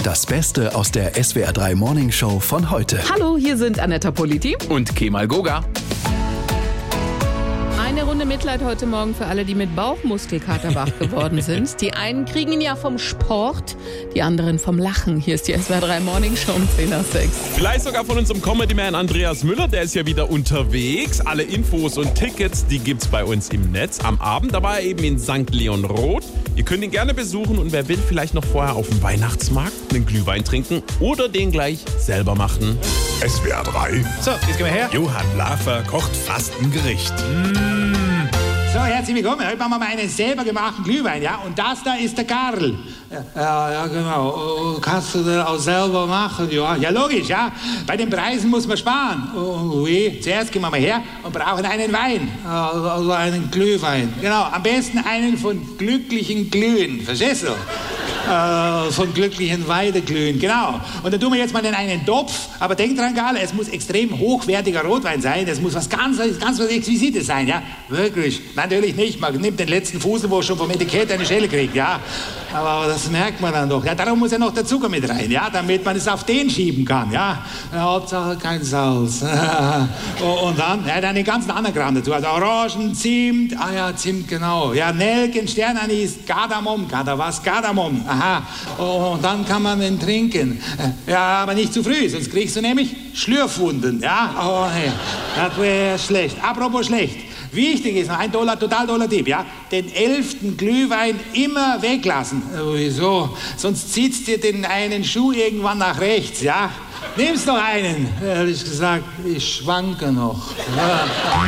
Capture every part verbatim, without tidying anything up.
Das Beste aus der S W R drei Morning Show von heute. Hallo, hier sind Anetta Politi und Kemal Goga. Eine Runde Mitleid heute Morgen für alle, die mit Bauchmuskelkater wach geworden sind. Die einen kriegen ihn ja vom Sport, die anderen vom Lachen. Hier ist die S W R drei Morning Show um zehn nach sechs. Vielleicht sogar von unserem Comedy-Man Andreas Müller, der ist ja wieder unterwegs. Alle Infos und Tickets, die gibt's bei uns im Netz am Abend. Da war er eben in Sankt Leon Roth. Ihr könnt ihn gerne besuchen und wer will, vielleicht noch vorher auf dem Weihnachtsmarkt einen Glühwein trinken oder den gleich selber machen. S W R drei. So, jetzt gehen wir her. Johann Lafer kocht fast ein Gericht. Mm. So, herzlich willkommen. Heute machen wir mal einen selber gemachten Glühwein, ja? Und das da ist der Karl. Ja, ja, genau. Kannst du das auch selber machen? Ja, ja, logisch, ja. Bei den Preisen muss man sparen. Oh, oui. Zuerst gehen wir mal her und brauchen einen Wein. Also einen Glühwein. Genau, am besten einen von glücklichen Glühen. Verstehst du? Äh, von glücklichen Weideglühen, genau. Und dann tun wir jetzt mal in einen Topf. Aber denk dran, Karl, es muss extrem hochwertiger Rotwein sein. Es muss was ganz, ganz was Exquisites sein, ja? Wirklich. Natürlich nicht. Man nimmt den letzten Fußel, wo schon vom Etikett eine Schelle kriegt, ja? Aber das merkt man dann doch. Ja, darum muss ja noch der Zucker mit rein, ja? Damit man es auf den schieben kann, ja? Ja, Hauptsache kein Salz. Und dann, ja, dann den ganzen anderen Kram dazu. Also Orangen, Zimt, ah ja, Zimt, genau. Ja, Nelken, Sternanis, Kardamom, Kada was? Kardamom. Aha, und dann kann man den trinken. Ja, aber nicht zu früh, sonst kriegst du nämlich Schlürfwunden. Ja, oh nee, das wäre schlecht. Apropos schlecht. Wichtig ist noch ein toller, total toller Tipp, ja? Den elften Glühwein immer weglassen. Wieso? Sonst zieht's dir den einen Schuh irgendwann nach rechts, ja? Nimm's noch einen. Ehrlich gesagt, ich schwanke noch. Ja.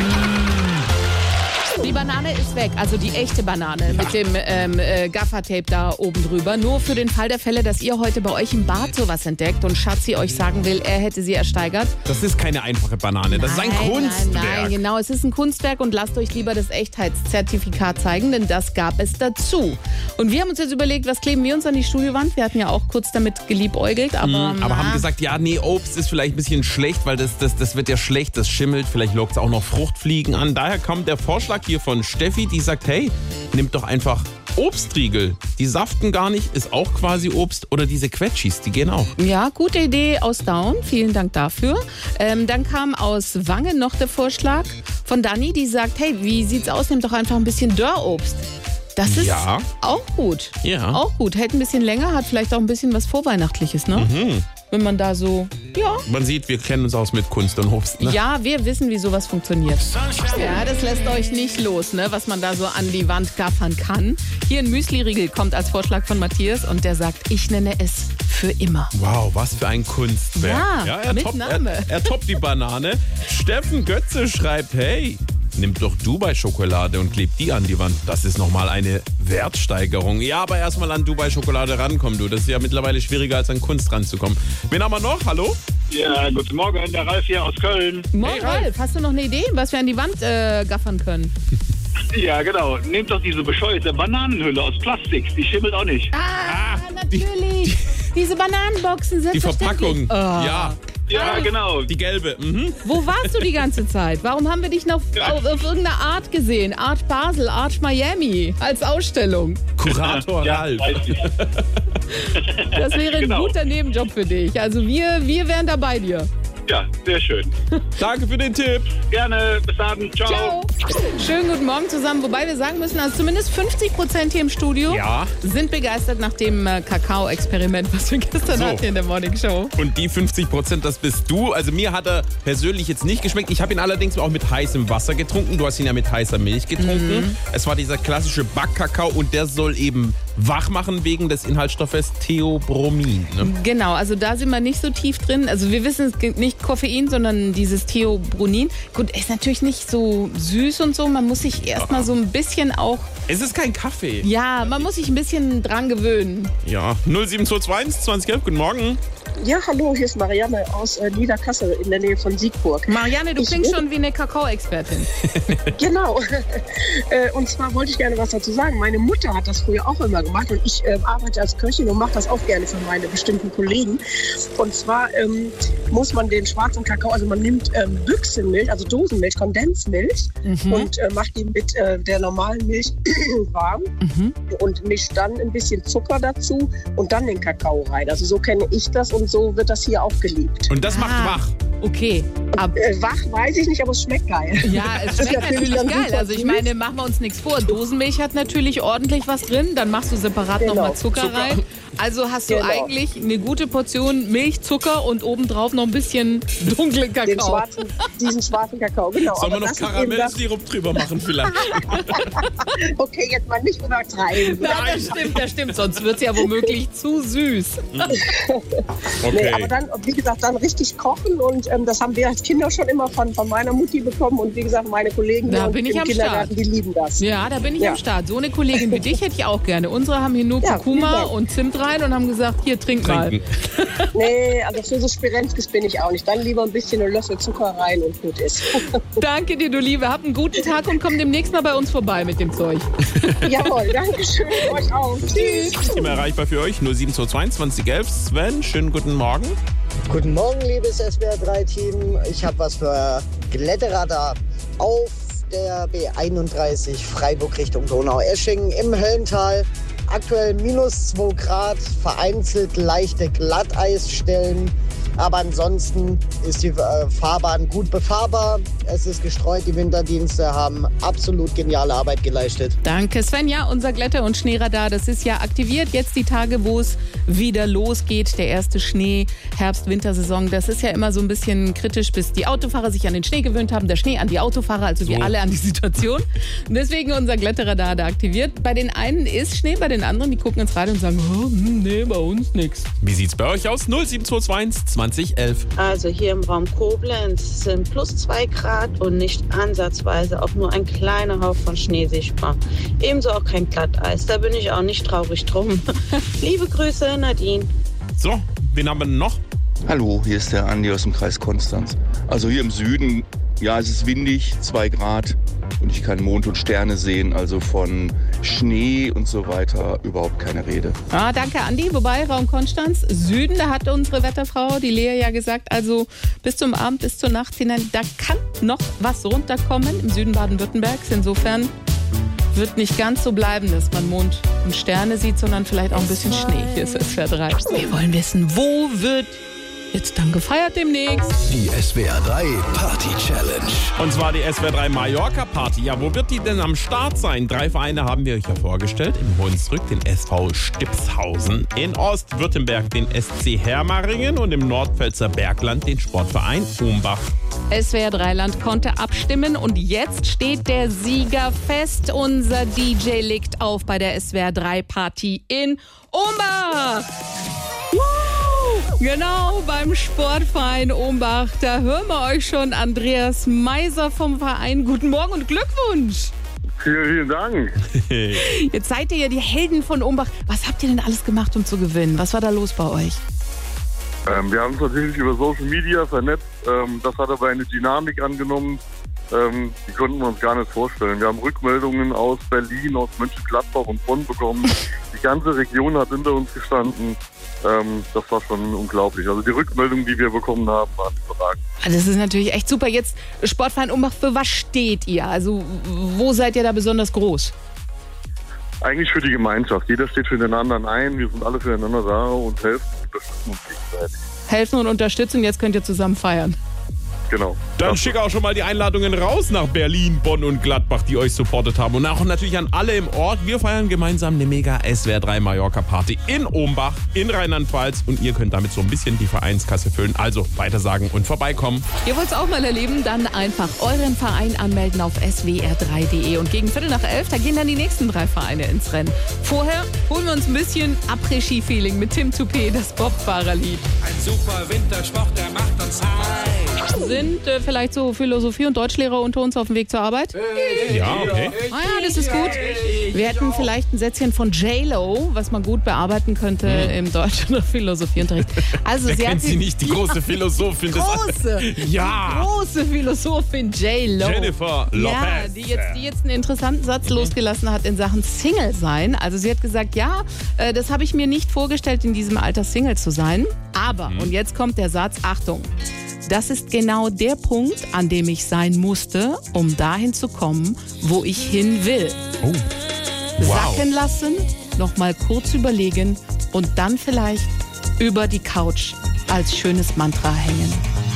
Die Banane ist weg, also die echte Banane mit dem ähm, äh, Gaffertape da oben drüber. Nur für den Fall der Fälle, dass ihr heute bei euch im Bad sowas entdeckt und Schatzi euch sagen will, er hätte sie ersteigert. Das ist keine einfache Banane, das nein, ist ein Kunstwerk. Nein, nein, genau, es ist ein Kunstwerk und lasst euch lieber das Echtheitszertifikat zeigen, denn das gab es dazu. Und wir haben uns jetzt überlegt, was kleben wir uns an die Studiowand? Wir hatten ja auch kurz damit geliebäugelt, aber... Mm, aber haben gesagt, ja, nee, Obst ist vielleicht ein bisschen schlecht, weil das, das, das wird ja schlecht, das schimmelt, vielleicht lockt es auch noch Fruchtfliegen an. Daher kommt der Vorschlag hier von Steffi, die sagt, hey, nimmt doch einfach Obstriegel. Die saften gar nicht, ist auch quasi Obst. Oder diese Quetschis, die gehen auch. Ja, gute Idee aus Daun. Vielen Dank dafür. Ähm, dann kam aus Wangen noch der Vorschlag von Dani, die sagt, hey, wie sieht's aus? Nehmt doch einfach ein bisschen Dörrobst. Das ist ja auch gut. Ja. Auch gut. Hält ein bisschen länger, hat vielleicht auch ein bisschen was Vorweihnachtliches, ne? Mhm. Wenn man da so, ja. Man sieht, wir kennen uns aus mit Kunst und Obst, ne? Ja, wir wissen, wie sowas funktioniert. Ja, das lässt euch nicht los, ne, was man da so an die Wand gaffern kann. Hier ein Müsli-Riegel kommt als Vorschlag von Matthias und der sagt, ich nenne es für immer. Wow, was für ein Kunstwerk. Ja, er mit toppt, Name. Er, er toppt die Banane. Steffen Götze schreibt, hey, nimmt doch Dubai-Schokolade und klebt die an die Wand. Das ist nochmal eine Wertsteigerung. Ja, aber erstmal an Dubai-Schokolade rankommen, du. Das ist ja mittlerweile schwieriger, als an Kunst ranzukommen. Wen haben wir noch? Hallo? Ja, guten Morgen, der Ralf hier aus Köln. Moin, Hey, Ralf, Ralf. hast du noch eine Idee, was wir an die Wand äh, gaffern können? Ja, genau. Nehmt doch diese bescheuerte Bananenhülle aus Plastik. Die schimmelt auch nicht. Ah, natürlich. Die, Diese Bananenboxen sind Die Verpackung. Oh. Ja. Ja, genau. Die gelbe. Mhm. Wo warst du die ganze Zeit? Warum haben wir dich noch auf, auf irgendeine Art gesehen? Art Basel, Art Miami als Ausstellung. Kurator Ja, Ralf. weiß ich. Das wäre ein Genau. guter Nebenjob für dich. Also wir, wir wären da bei dir. Ja, sehr schön. Danke für den Tipp. Gerne. Bis dann. Ciao. Ciao. Schönen guten Morgen zusammen. Wobei wir sagen müssen, also zumindest fünfzig Prozent hier im Studio Ja. sind begeistert nach dem äh, Kakao-Experiment, was wir gestern So. hatten in der Morning Show. Und die fünfzig Prozent, das bist du. Also mir hat er persönlich jetzt nicht geschmeckt. Ich habe ihn allerdings auch mit heißem Wasser getrunken. Du hast ihn ja mit heißer Milch getrunken. Mhm. Es war dieser klassische Backkakao und der soll eben wach machen wegen des Inhaltsstoffes Theobromin. Ne? Genau, also da sind wir nicht so tief drin. Also wir wissen, es gibt nicht Koffein, sondern dieses Theobronin. Gut, ist natürlich nicht so süß und so. Man muss sich erstmal so ein bisschen auch, Es ist kein Kaffee. ja, man muss sich ein bisschen dran gewöhnen. Ja, null sieben zwei zwei eins zwanzig elf, guten Morgen. Ja, hallo, hier ist Marianne aus äh, Niederkassel in der Nähe von Siegburg. Marianne, du ich klingst will... schon wie eine Kakao-Expertin. Genau. äh, und zwar wollte ich gerne was dazu sagen. Meine Mutter hat das früher auch immer gemacht und ich äh, arbeite als Köchin und mache das auch gerne für meine bestimmten Kollegen. Und zwar ähm, muss man den schwarzen Kakao, also man nimmt ähm, Büchsenmilch, also Dosenmilch, Kondensmilch mhm. und äh, macht die mit äh, der normalen Milch warm mhm. und mischt dann ein bisschen Zucker dazu und dann den Kakao rein. Also so kenne ich das und so wird das hier auch geliebt. Und das macht ah, wach? Okay. Ab, äh, wach weiß ich nicht, aber es schmeckt geil. Ja, es schmeckt natürlich, natürlich geil. Also ich meine, machen wir uns nichts vor. Dosenmilch hat natürlich ordentlich was drin. Dann machst du separat genau. nochmal Zucker, Zucker rein. Also hast du genau. eigentlich eine gute Portion Milch, Zucker und obendrauf noch ein bisschen dunklen Kakao. Den schwarzen, diesen schwarzen Kakao, genau. Sollen wir noch Karamellsirup drüber machen vielleicht? Okay, jetzt mal nicht übertreiben. Nein, das stimmt, das stimmt. Sonst wird es ja womöglich zu süß. Okay. Nee, aber dann, wie gesagt, dann richtig kochen und ähm, das haben wir als Kinder schon immer von, von meiner Mutti bekommen und wie gesagt, meine Kollegen da bin ich im am Kindergarten, Start. Die lieben das. Ja, da bin ich ja. am Start. So eine Kollegin wie dich hätte ich auch gerne. Unsere haben hier nur ja, Kurkuma und Zimt rein und haben gesagt, hier, trink Trinken. mal. Nee, also für so Spirenskis bin ich auch nicht. Dann lieber ein bisschen einen Löffel Zucker rein und gut ist. Danke dir, du Liebe. Hab einen guten Tag und komm demnächst mal bei uns vorbei mit dem Zeug. Jawohl, danke schön. Euch auch. Tschüss. Immer erreichbar für euch, null sieben zwei zwei zwanzig elf. Sven, schönen guten Morgen. Guten Morgen, liebes S W R drei Team. Ich habe was für Glätteradar auf der B einunddreißig Freiburg Richtung Donaueschingen im Höllental. Aktuell minus zwei Grad, vereinzelt leichte Glatteisstellen. Aber ansonsten ist die äh, Fahrbahn gut befahrbar. Es ist gestreut, die Winterdienste haben absolut geniale Arbeit geleistet. Danke Sven. Ja, unser Glätter- und Schneeradar, das ist ja aktiviert. Jetzt die Tage, wo es wieder losgeht. Der erste Schnee, Herbst-Wintersaison. Das ist ja immer so ein bisschen kritisch, bis die Autofahrer sich an den Schnee gewöhnt haben. Der Schnee an die Autofahrer, also wir so. alle an die Situation. Und deswegen unser Glätterradar da aktiviert. Bei den einen ist Schnee, bei den anderen, die gucken ins Radio und sagen, oh, nee, bei uns nichts. Wie sieht's bei euch aus? null sieben zwei zwei zwanzig elf. Also hier im Raum Koblenz sind plus zwei Grad und nicht ansatzweise auch nur ein kleiner Hauch von Schnee sichtbar. Ebenso auch kein Glatteis, da bin ich auch nicht traurig drum. Liebe Grüße, Nadine. So, wen haben wir denn noch? Hallo, hier ist der Andi aus dem Kreis Konstanz. Also hier im Süden, ja, es ist windig, zwei Grad und ich kann Mond und Sterne sehen, also von Schnee und so weiter überhaupt keine Rede. Ah, danke Andi. Wobei, Raum Konstanz, Süden, da hat unsere Wetterfrau, die Lea, ja gesagt, also bis zum Abend, bis zur Nacht hinein, da kann noch was runterkommen im Süden Baden-Württembergs. Insofern wird nicht ganz so bleiben, dass man Mond und Sterne sieht, sondern vielleicht auch ein bisschen Schnee. Hier ist S W R drei. Wir wollen wissen, wo wird jetzt dann gefeiert demnächst? Die S W R drei Party Challenge. Und zwar die S W R drei Mallorca Party. Ja, wo wird die denn am Start sein? Drei Vereine haben wir euch ja vorgestellt. Im Hunsrück den S V Stipshausen, in Ostwürttemberg den S C Hermaringen und im Nordpfälzer Bergland den Sportverein Umbach. S W R drei Land konnte abstimmen und jetzt steht der Sieger fest. Unser D J legt auf bei der S W R drei Party in Umbach. Genau, beim Sportverein Umbach. Da hören wir euch schon. Andreas Meiser vom Verein. Guten Morgen und Glückwunsch. Vielen, vielen Dank. Jetzt seid ihr ja die Helden von Umbach. Was habt ihr denn alles gemacht, um zu gewinnen? Was war da los bei euch? Ähm, wir haben uns natürlich über Social Media vernetzt. Ähm, das hat aber eine Dynamik angenommen, ähm, die konnten wir uns gar nicht vorstellen. Wir haben Rückmeldungen aus Berlin, aus Mönchengladbach und Bonn bekommen. Die ganze Region hat hinter uns gestanden. Ähm, das war schon unglaublich. Also die Rückmeldungen, die wir bekommen haben, waren überragend. Das ist natürlich echt super. Jetzt Sportverein Umbach, für was steht ihr? Also wo seid ihr da besonders groß? Eigentlich für die Gemeinschaft. Jeder steht für den anderen ein. Wir sind alle füreinander da und helfen und unterstützen uns gegenseitig. Helfen und unterstützen. Jetzt könnt ihr zusammen feiern. Genau. Dann schick auch schon mal die Einladungen raus nach Berlin, Bonn und Gladbach, die euch supportet haben. Und auch natürlich an alle im Ort. Wir feiern gemeinsam eine mega S W R drei Mallorca Party in Umbach, in Rheinland-Pfalz. Und ihr könnt damit so ein bisschen die Vereinskasse füllen. Also weitersagen und vorbeikommen. Ihr wollt es auch mal erleben? Dann einfach euren Verein anmelden auf s w r drei punkt d e. Und gegen Viertel nach elf, da gehen dann die nächsten drei Vereine ins Rennen. Vorher holen wir uns ein bisschen Après-Ski-Feeling mit Tim Toupé, das Bobfahrerlied. Ein super Wintersport, der macht uns high. Sind äh, vielleicht so Philosophie- und Deutschlehrer unter uns auf dem Weg zur Arbeit? Ja, okay. Ah ja, das ist gut. Wir hätten vielleicht ein Sätzchen von J-Lo, was man gut bearbeiten könnte hm. im Deutsch- oder Philosophieunterricht. Also, Wer sie kennt hat sie nicht, die große Philosophin des große, Ja. die große Philosophin J-Lo. Jennifer Lopez. Ja, die jetzt, die jetzt einen interessanten Satz mhm. losgelassen hat in Sachen Single sein. Also sie hat gesagt, ja, äh, das habe ich mir nicht vorgestellt, in diesem Alter Single zu sein. Aber, mhm. und jetzt kommt der Satz, Achtung, das ist genau der Punkt, an dem ich sein musste, um dahin zu kommen, wo ich hin will. Oh. Wow. Sacken lassen, nochmal kurz überlegen und dann vielleicht über die Couch als schönes Mantra hängen.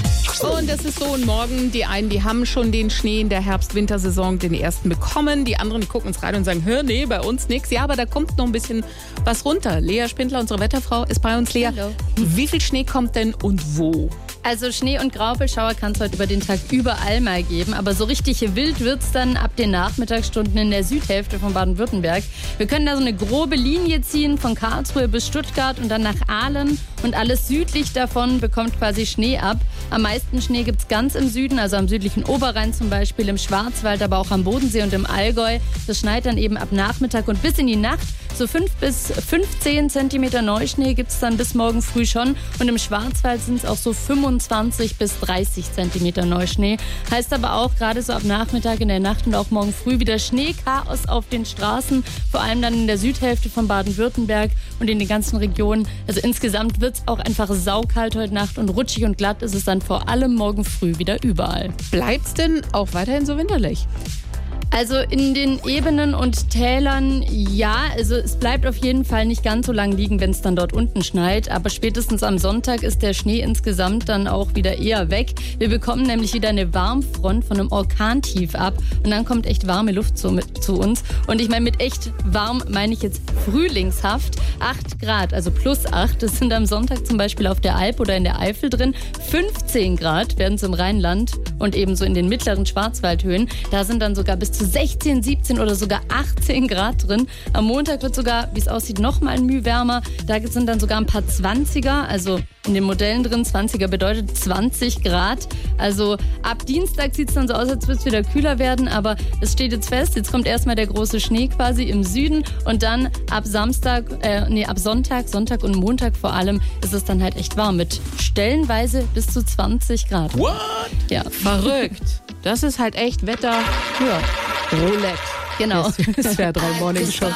Und es ist so, und morgen, die einen, die haben schon den Schnee in der Herbst-Wintersaison, den ersten bekommen. Die anderen, die gucken ins Radio und sagen, hör, nee, bei uns nichts. Ja, aber da kommt noch ein bisschen was runter. Lea Spindler, unsere Wetterfrau, ist bei uns. Lea, Hallo. Wie viel Schnee kommt denn und wo? Also Schnee- und Graupelschauer kann es heute über den Tag überall mal geben. Aber so richtig wild wird es dann ab den Nachmittagsstunden in der Südhälfte von Baden-Württemberg. Wir können da so eine grobe Linie ziehen von Karlsruhe bis Stuttgart und dann nach Aalen. Und alles südlich davon bekommt quasi Schnee ab. Am meisten Schnee gibt es ganz im Süden, also am südlichen Oberrhein zum Beispiel, im Schwarzwald, aber auch am Bodensee und im Allgäu. Das schneit dann eben ab Nachmittag und bis in die Nacht. So fünf bis fünfzehn Zentimeter Neuschnee gibt es dann bis morgen früh schon. Und im Schwarzwald sind es auch so fünfundzwanzig bis dreißig Zentimeter Neuschnee. Heißt aber auch gerade so ab Nachmittag in der Nacht und auch morgen früh wieder Schneechaos auf den Straßen. Vor allem dann in der Südhälfte von Baden-Württemberg und in den ganzen Regionen. Also insgesamt wird es auch einfach saukalt heute Nacht und rutschig und glatt ist es dann vor allem morgen früh wieder überall. Bleibt's denn auch weiterhin so winterlich? Also in den Ebenen und Tälern, ja, also es bleibt auf jeden Fall nicht ganz so lang liegen, wenn es dann dort unten schneit. Aber spätestens am Sonntag ist der Schnee insgesamt dann auch wieder eher weg. Wir bekommen nämlich wieder eine Warmfront von einem Orkantief ab. Und dann kommt echt warme Luft zu, mit, zu uns. Und ich meine, mit echt warm meine ich jetzt frühlingshaft. acht Grad, also plus acht. Das sind am Sonntag zum Beispiel auf der Alp oder in der Eifel drin. fünfzehn Grad werden es im Rheinland und ebenso in den mittleren Schwarzwaldhöhen. Da sind dann sogar bis zu sechzehn, siebzehn oder sogar achtzehn Grad drin. Am Montag wird sogar, wie es aussieht, noch mal ein Mühe wärmer. Da sind dann sogar ein paar zwanziger, also in den Modellen drin. zwanziger bedeutet zwanzig Grad. Also ab Dienstag sieht es dann so aus, als würde es wieder kühler werden. Aber es steht jetzt fest, jetzt kommt erstmal der große Schnee quasi im Süden. Und dann ab Samstag, äh, nee, ab Sonntag, Sonntag und Montag vor allem, ist es dann halt echt warm. Mit stellenweise bis zu zwanzig Grad. What? Ja. Verrückt. Das ist halt echt Wetter, ja, Roulette. Genau. S W R drei Morning Show.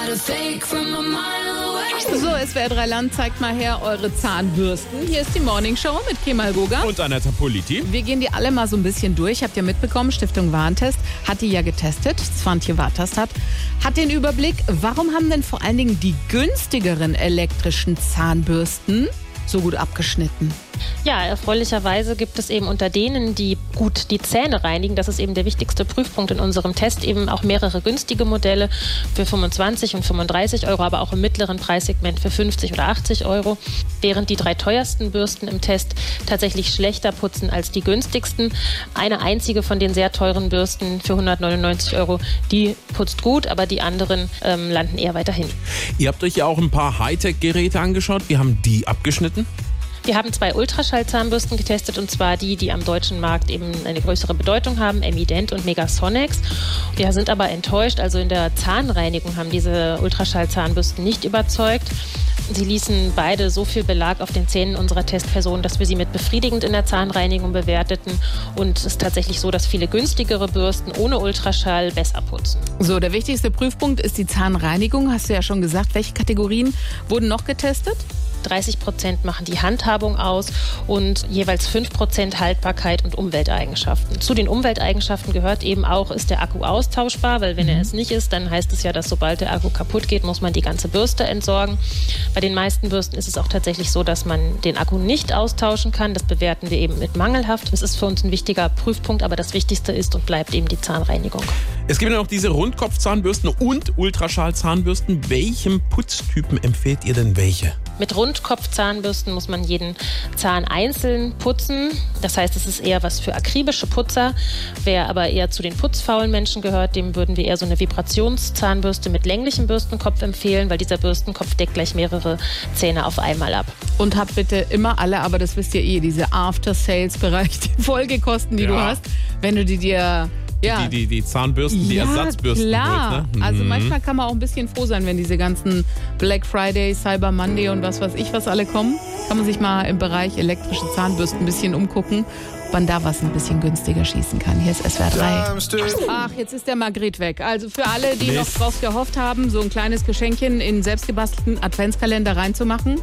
So, S W R drei Land, zeigt mal her eure Zahnbürsten. Hier ist die Morning Show mit Kemal Goga. Und Aneta Politi. Wir gehen die alle mal so ein bisschen durch. Habt ihr mitbekommen, Stiftung Warentest hat die ja getestet. Swantje Wartest hat, hat den Überblick. Warum haben denn vor allen Dingen die günstigeren elektrischen Zahnbürsten so gut abgeschnitten? Ja, erfreulicherweise gibt es eben unter denen, die gut die Zähne reinigen, das ist eben der wichtigste Prüfpunkt in unserem Test, eben auch mehrere günstige Modelle für fünfundzwanzig und fünfunddreißig Euro, aber auch im mittleren Preissegment für fünfzig oder achtzig Euro, während die drei teuersten Bürsten im Test tatsächlich schlechter putzen als die günstigsten. Eine einzige von den sehr teuren Bürsten für hundertneunundneunzig Euro, die putzt gut, aber die anderen ähm, landen eher weiter hinten. Ihr habt euch ja auch ein paar Hightech-Geräte angeschaut. Wie haben die abgeschnitten? Wir haben zwei Ultraschallzahnbürsten getestet, und zwar die, die am deutschen Markt eben eine größere Bedeutung haben, Emident und Megasonics. Wir sind aber enttäuscht, also in der Zahnreinigung haben diese Ultraschallzahnbürsten nicht überzeugt. Sie ließen beide so viel Belag auf den Zähnen unserer Testpersonen, dass wir sie mit befriedigend in der Zahnreinigung bewerteten. Und es ist tatsächlich so, dass viele günstigere Bürsten ohne Ultraschall besser putzen. So, der wichtigste Prüfpunkt ist die Zahnreinigung. Hast du ja schon gesagt. Welche Kategorien wurden noch getestet? dreißig Prozent machen die Handhabung aus und jeweils fünf Prozent Haltbarkeit und Umwelteigenschaften. Zu den Umwelteigenschaften gehört eben auch, ist der Akku austauschbar, weil wenn er es nicht ist, dann heißt es ja, dass sobald der Akku kaputt geht, muss man die ganze Bürste entsorgen. Bei den meisten Bürsten ist es auch tatsächlich so, dass man den Akku nicht austauschen kann. Das bewerten wir eben mit mangelhaft. Das ist für uns ein wichtiger Prüfpunkt, aber das Wichtigste ist und bleibt eben die Zahnreinigung. Es gibt ja noch diese Rundkopfzahnbürsten und Ultraschallzahnbürsten. Welchem Putztypen empfehlt ihr denn welche? Mit Rundkopfzahnbürsten muss man jeden Zahn einzeln putzen. Das heißt, es ist eher was für akribische Putzer. Wer aber eher zu den putzfaulen Menschen gehört, dem würden wir eher so eine Vibrationszahnbürste mit länglichem Bürstenkopf empfehlen, weil dieser Bürstenkopf deckt gleich mehrere Zähne auf einmal ab. Und habt bitte immer alle, aber das wisst ihr eh, diese After-Sales-Bereich, die Folgekosten, die Ja. du hast, wenn du die dir... Ja. Die, die, die Zahnbürsten, die ja, Ersatzbürsten. klar. Holst, ne? Also Mhm. manchmal kann man auch ein bisschen froh sein, wenn diese ganzen Black Friday, Cyber Monday und was weiß ich was alle kommen. Kann man sich mal im Bereich elektrische Zahnbürsten ein bisschen umgucken, ob man da was ein bisschen günstiger schießen kann. Hier ist S W R drei. Ach, jetzt ist der Margret weg. Also für alle, die Mist. noch drauf gehofft haben, so ein kleines Geschenkchen in selbstgebastelten Adventskalender reinzumachen.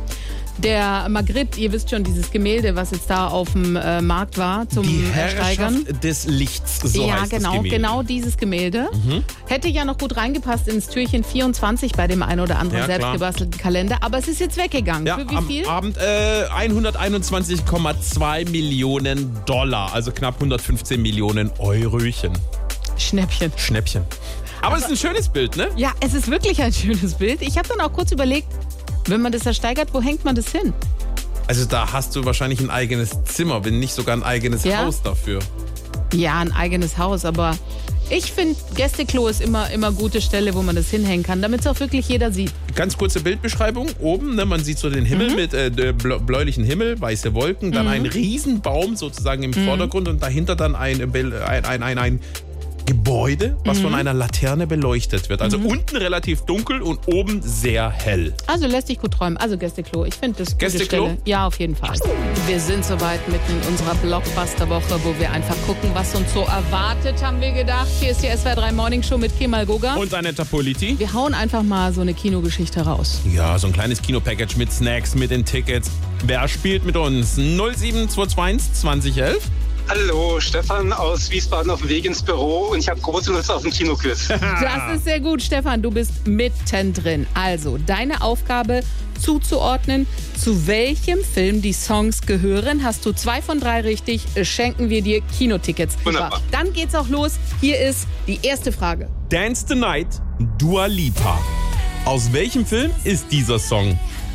Der Margret, ihr wisst schon, dieses Gemälde, was jetzt da auf dem äh, Markt war zum Die Ersteigern. Herrschaft des Lichts, so ja, heißt genau, das Gemälde. genau dieses Gemälde. Mhm. Hätte ja noch gut reingepasst ins Türchen vierundzwanzig bei dem einen oder anderen Ja, klar. selbstgebastelten Kalender, aber es ist jetzt weggegangen. Ja, Für wie am viel? Abend äh, hunderteinundzwanzig Komma zwei Millionen Dollar, also knapp hundertfünfzehn Millionen Eurochen. Schnäppchen. Schnäppchen. Aber, es ist ein schönes Bild, ne? Ja, es ist wirklich ein schönes Bild. Ich habe dann auch kurz überlegt, wenn man das ersteigert, wo hängt man das hin? Also da hast du wahrscheinlich ein eigenes Zimmer, wenn nicht sogar ein eigenes Ja? Haus dafür. Ja, ein eigenes Haus, aber ich finde, Gästeklo ist immer immer gute Stelle, wo man das hinhängen kann, damit es auch wirklich jeder sieht. Ganz kurze Bildbeschreibung. Oben, ne, man sieht so den Himmel Mhm. mit äh, der bl- bläulichen Himmel, weiße Wolken, dann Mhm. ein Riesenbaum sozusagen im Mhm. Vordergrund und dahinter dann ein, ein, ein, ein, ein Gebäude, was Mhm. von einer Laterne beleuchtet wird. Also Mhm. unten relativ dunkel und oben sehr hell. Also lässt sich gut träumen. Also Gästeklo, ich finde das gute Gästeklo? Stelle. Ja, auf jeden Fall. Wir sind soweit mitten in unserer Blockbuster-Woche, wo wir einfach gucken, was uns so erwartet, haben wir gedacht. Hier ist die S W R drei Morning Show mit Kemal Goga. Und Anetta Politi. Wir hauen einfach mal so eine Kinogeschichte raus. Ja, so ein kleines Kinopackage mit Snacks, mit den Tickets. Wer spielt mit uns? null sieben zwei zwei eins zwanzig elf. Hallo, Stefan aus Wiesbaden auf dem Weg ins Büro und ich habe große Lust auf ein Kinoquiz. Das ist sehr gut, Stefan. Du bist mittendrin. Also, deine Aufgabe zuzuordnen, zu welchem Film die Songs gehören. Hast du zwei von drei richtig, schenken wir dir Kinotickets. Wunderbar. Dann geht's auch los. Hier ist die erste Frage. Dance the Night, Dua Lipa. Aus welchem Film ist dieser Song?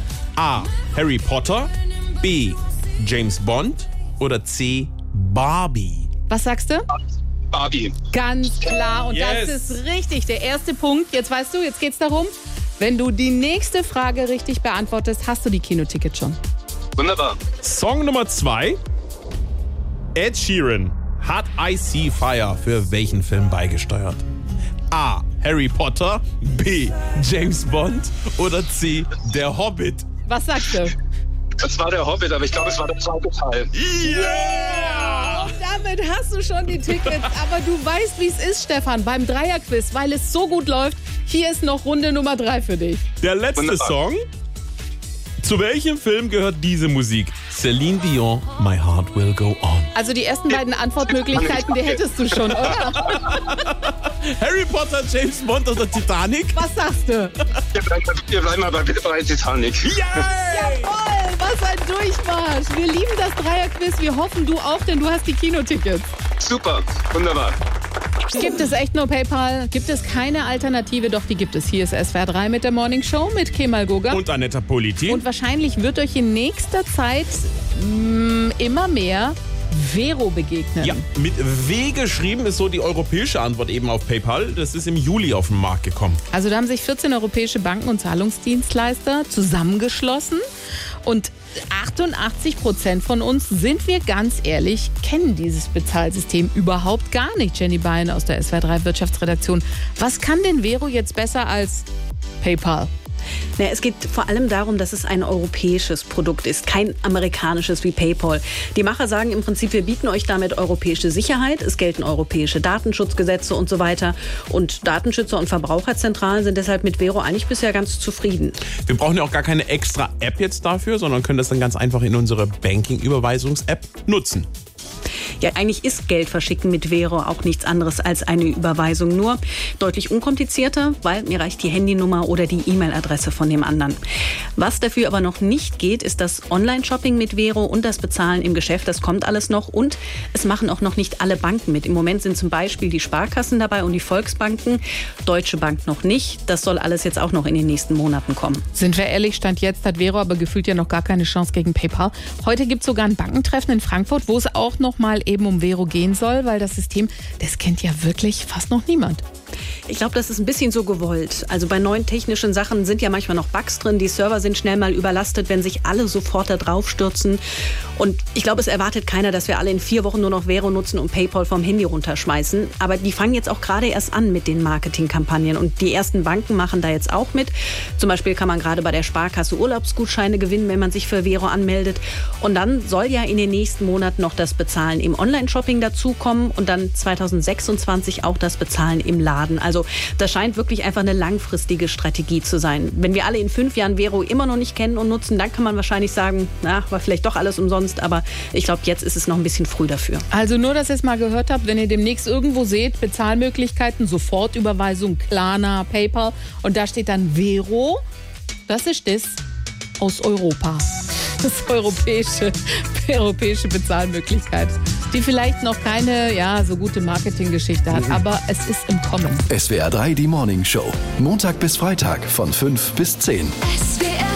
A. Harry Potter, B. James Bond oder C. Barbie? Was sagst du? Barbie. Ganz klar. Und Yes. das ist richtig. Der erste Punkt. Jetzt weißt du, jetzt geht's darum, wenn du die nächste Frage richtig beantwortest, hast du die Kinotickets schon. Wunderbar. Song Nummer zwei. Ed Sheeran hat I See Fire für welchen Film beigesteuert? A. Harry Potter, B. James Bond oder C. Der Hobbit? Was sagst du? Das war der Hobbit, aber ich glaube, es war der zweite Teil. Yeah! Und damit hast du schon die Tickets. Aber du weißt, wie es ist, Stefan, beim Dreierquiz, weil es so gut läuft. Hier ist noch Runde Nummer drei für dich. Der letzte Wunderbar. Song. Zu welchem Film gehört diese Musik? Celine Dion, My Heart Will Go On. Also die ersten beiden Antwortmöglichkeiten, die hättest du schon, oder? Harry Potter, James Bond oder Titanic? Was sagst du? Wir bleiben, wir bleiben mal bei, bei Titanic. Jawohl, was ein Durchmarsch. Wir lieben das Dreierquiz. Wir hoffen, du auch, denn du hast die Kinotickets. Super, wunderbar. Gibt es echt nur PayPal? Gibt es keine Alternative? Doch, die gibt es. Hier ist S W R drei mit der Morning Show mit Kemal Goga. Und Anetta Politi. Und wahrscheinlich wird euch in nächster Zeit mh, immer mehr Vero begegnen. Ja, mit W geschrieben ist so die europäische Antwort eben auf PayPal. Das ist im Juli auf den Markt gekommen. Also da haben sich vierzehn europäische Banken und Zahlungsdienstleister zusammengeschlossen und achtundachtzig Prozent von uns, sind wir ganz ehrlich, kennen dieses Bezahlsystem überhaupt gar nicht. Jenny Bein aus der S W R drei Wirtschaftsredaktion. Was kann denn Vero jetzt besser als PayPal? Na, es geht vor allem darum, dass es ein europäisches Produkt ist, kein amerikanisches wie PayPal. Die Macher sagen im Prinzip, wir bieten euch damit europäische Sicherheit, es gelten europäische Datenschutzgesetze und so weiter. Und Datenschützer und Verbraucherzentralen sind deshalb mit Vero eigentlich bisher ganz zufrieden. Wir brauchen ja auch gar keine extra App jetzt dafür, sondern können das dann ganz einfach in unsere Banking-Überweisungs-App nutzen. Ja, eigentlich ist Geld verschicken mit Vero auch nichts anderes als eine Überweisung, nur deutlich unkomplizierter, weil mir reicht die Handynummer oder die E-Mail-Adresse von dem anderen. Was dafür aber noch nicht geht, ist das Online-Shopping mit Vero und das Bezahlen im Geschäft. Das kommt alles noch und es machen auch noch nicht alle Banken mit. Im Moment sind zum Beispiel die Sparkassen dabei und die Volksbanken, Deutsche Bank noch nicht. Das soll alles jetzt auch noch in den nächsten Monaten kommen. Sind wir ehrlich, Stand jetzt hat Vero aber gefühlt ja noch gar keine Chance gegen PayPal. Heute gibt es sogar ein Bankentreffen in Frankfurt, wo es auch noch mal eben um Vero gehen soll, weil das System, das kennt ja wirklich fast noch niemand. Ich glaube, das ist ein bisschen so gewollt. Also bei neuen technischen Sachen sind ja manchmal noch Bugs drin. Die Server sind schnell mal überlastet, wenn sich alle sofort da drauf stürzen. Und ich glaube, es erwartet keiner, dass wir alle in vier Wochen nur noch Vero nutzen und PayPal vom Handy runterschmeißen. Aber die fangen jetzt auch gerade erst an mit den Marketingkampagnen. Und die ersten Banken machen da jetzt auch mit. Zum Beispiel kann man gerade bei der Sparkasse Urlaubsgutscheine gewinnen, wenn man sich für Vero anmeldet. Und dann soll ja in den nächsten Monaten noch das Bezahlen im Online-Shopping dazukommen und dann zweitausendsechsundzwanzig auch das Bezahlen im Laden. Also das scheint wirklich einfach eine langfristige Strategie zu sein. Wenn wir alle in fünf Jahren Vero immer noch nicht kennen und nutzen, dann kann man wahrscheinlich sagen, na, war vielleicht doch alles umsonst. Aber ich glaube, jetzt ist es noch ein bisschen früh dafür. Also nur, dass ihr es mal gehört habt, wenn ihr demnächst irgendwo seht, Bezahlmöglichkeiten, Sofortüberweisung, Klarna, PayPal und da steht dann Vero, das ist das aus Europa. Das europäische, europäische Bezahlmöglichkeit, die vielleicht noch keine ja, so gute Marketinggeschichte hat, aber es ist im Kommen. S W R drei, die Morning Show. Montag bis Freitag von fünf bis zehn. S W R